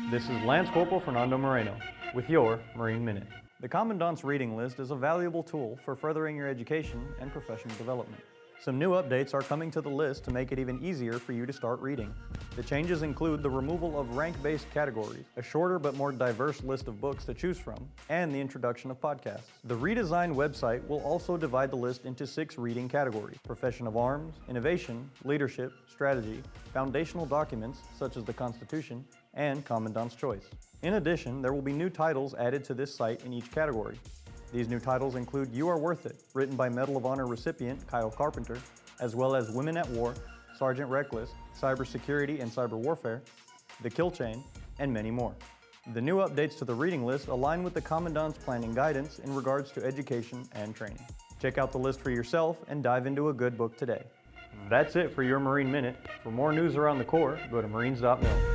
This is Lance Corporal Fernando Moreno with your Marine Minute. The Commandant's Reading List is a valuable tool for furthering your education and professional development. Some new updates are coming to the list to make it even easier for you to start reading. The changes include the removal of rank-based categories, a shorter but more diverse list of books to choose from, and the introduction of podcasts. The redesigned website will also divide the list into 6 reading categories: profession of arms, innovation, leadership, strategy, foundational documents such as the Constitution, and Commandant's Choice. In addition, there will be new titles added to this site in each category. These new titles include You Are Worth It, written by Medal of Honor recipient Kyle Carpenter, as well as Women at War, Sergeant Reckless, Cybersecurity and Cyber Warfare, The Kill Chain, and many more. The new updates to the reading list align with the Commandant's planning guidance in regards to education and training. Check out the list for yourself and dive into a good book today. That's it for your Marine Minute. For more news around the Corps, go to marines.mil.